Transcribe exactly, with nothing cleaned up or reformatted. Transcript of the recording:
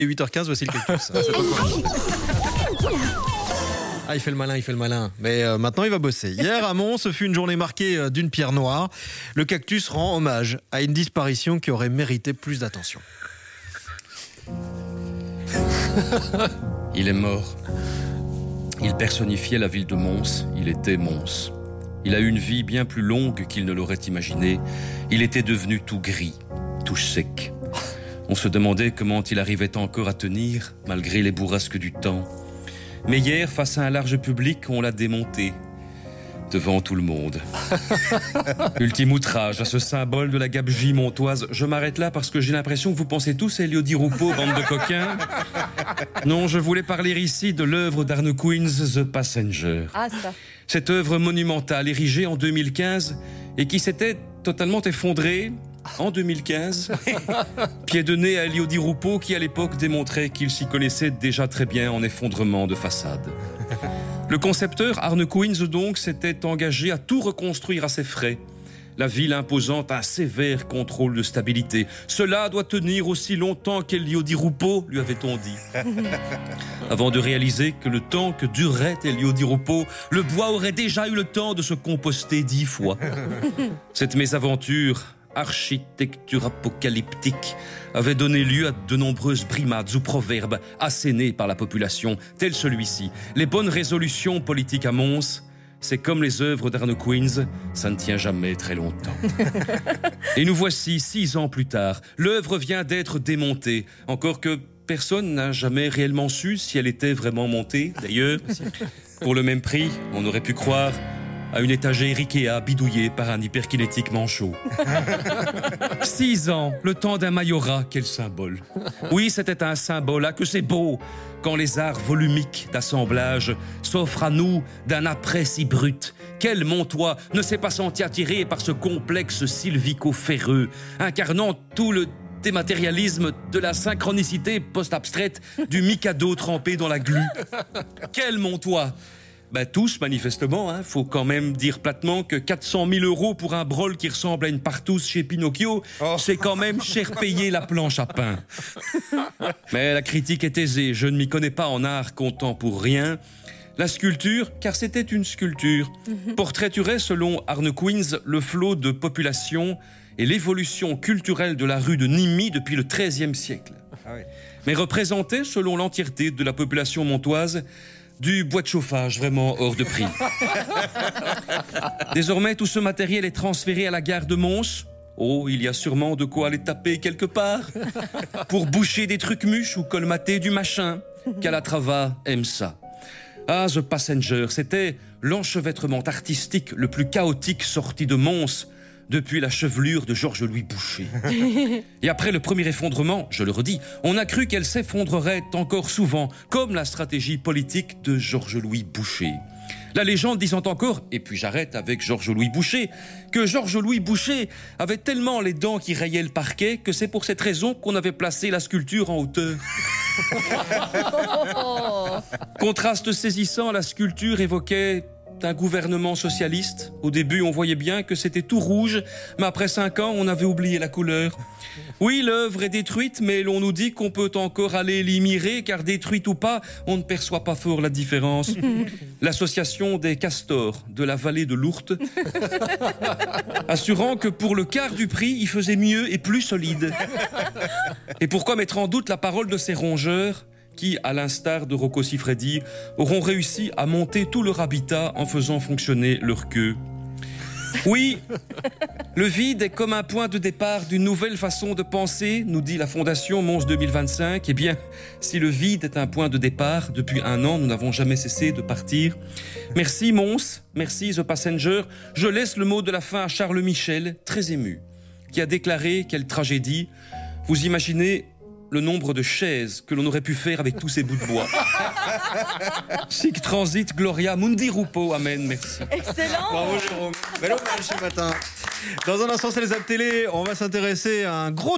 Et huit heures quinze, voici le cactus. Ah, il fait le malin, il fait le malin. Mais euh, maintenant, il va bosser. Hier, à Mons, ce fut une journée marquée euh, d'une pierre noire. Le cactus rend hommage à une disparition qui aurait mérité plus d'attention. Il est mort. Il personnifiait la ville de Mons. Il était Mons. Il a eu une vie bien plus longue qu'il ne l'aurait imaginé. Il était devenu tout gris, tout sec. On se demandait comment il arrivait encore à tenir, malgré les bourrasques du temps. Mais hier, face à un large public, on l'a démonté. Devant tout le monde. Ultime outrage à ce symbole de la gabegie montoise. Je m'arrête là parce que j'ai l'impression que vous pensez tous à Elio Di Rupo, bande de coquins. Non, je voulais parler ici de l'œuvre d'Arne Queen's The Passenger. Ah, ça. Cette œuvre monumentale érigée en deux mille quinze et qui s'était totalement effondrée en deux mille quinze. Pied de nez à Elio Di Rupo qui à l'époque démontrait qu'il s'y connaissait déjà très bien en effondrement de façade. Le concepteur, Arne Queen's donc, s'était engagé à tout reconstruire à ses frais. La ville imposant un sévère contrôle de stabilité. Cela doit tenir aussi longtemps qu'Elio Di Rupo, lui avait-on dit. Avant de réaliser que le temps que durerait Elio Di Rupo, le bois aurait déjà eu le temps de se composter dix fois. Cette mésaventure, architecture apocalyptique, avait donné lieu à de nombreuses brimades ou proverbes assénés par la population, tels celui-ci. Les bonnes résolutions politiques à Mons, c'est comme les œuvres d'Arne Queen's, ça ne tient jamais très longtemps. Et nous voici, six ans plus tard. L'œuvre vient d'être démontée, encore que personne n'a jamais réellement su si elle était vraiment montée. D'ailleurs, pour le même prix, on aurait pu croire à une étagère Ikea bidouillée par un hyperkinétique manchot. Six ans, le temps d'un majorat, quel symbole. Oui, c'était un symbole, ah, que c'est beau, quand les arts volumiques d'assemblage s'offrent à nous d'un après si brut. Quel Montois ne s'est pas senti attiré par ce complexe sylvico-ferreux, incarnant tout le dématérialisme de la synchronicité post-abstraite du Mikado trempé dans la glu. Quel Montois! Ben tous, manifestement, hein. Faut quand même dire platement que quatre cent mille euros pour un brol qui ressemble à une partouze chez Pinocchio, oh. C'est quand même cher payé la planche à pain. Mais la critique est aisée, je ne m'y connais pas en art contemporain. La sculpture, car c'était une sculpture, mm-hmm. portraiturait, selon Arne Queen's, le flot de population et l'évolution culturelle de la rue de Nîmes depuis le treizième siècle. Ah oui. Mais représentait, selon l'entièreté de la population montoise, du bois de chauffage vraiment hors de prix. Désormais, tout ce matériel est transféré à la gare de Mons. Oh, il y a sûrement de quoi aller taper quelque part. Pour boucher des trucs mûches ou colmater du machin. Calatrava aime ça. Ah, The Passenger, c'était l'enchevêtrement artistique le plus chaotique sorti de Mons depuis la chevelure de Georges-Louis Boucher. Et après le premier effondrement, je le redis, on a cru qu'elle s'effondrerait encore souvent, comme la stratégie politique de Georges-Louis Boucher. La légende disant encore, et puis j'arrête avec Georges-Louis Boucher, que Georges-Louis Boucher avait tellement les dents qui rayaient le parquet que c'est pour cette raison qu'on avait placé la sculpture en hauteur. Contraste saisissant, la sculpture évoquait un gouvernement socialiste. Au début, on voyait bien que c'était tout rouge, mais après cinq ans, on avait oublié la couleur. Oui, l'œuvre est détruite, mais l'on nous dit qu'on peut encore aller l'y mirer, car détruite ou pas, on ne perçoit pas fort la différence. L'association des castors de la vallée de l'Ourthe, assurant que pour le quart du prix, il faisait mieux et plus solide. Et pourquoi mettre en doute la parole de ces rongeurs qui, à l'instar de Rocco Siffredi, auront réussi à monter tout leur habitat en faisant fonctionner leur queue. Oui, le vide est comme un point de départ d'une nouvelle façon de penser, nous dit la Fondation Mons deux mille vingt-cinq. Eh bien, si le vide est un point de départ, depuis un an, nous n'avons jamais cessé de partir. Merci Mons, merci The Passenger. Je laisse le mot de la fin à Charles Michel, très ému, qui a déclaré, quelle tragédie, vous imaginez le nombre de chaises que l'on aurait pu faire avec tous ces bouts de bois. Sic transit gloria mundi rupo, amen, merci. Excellent. Bravo Jérôme. Bel hommage ce matin. Dans un instant, c'est les Apps Télé. On va s'intéresser à un gros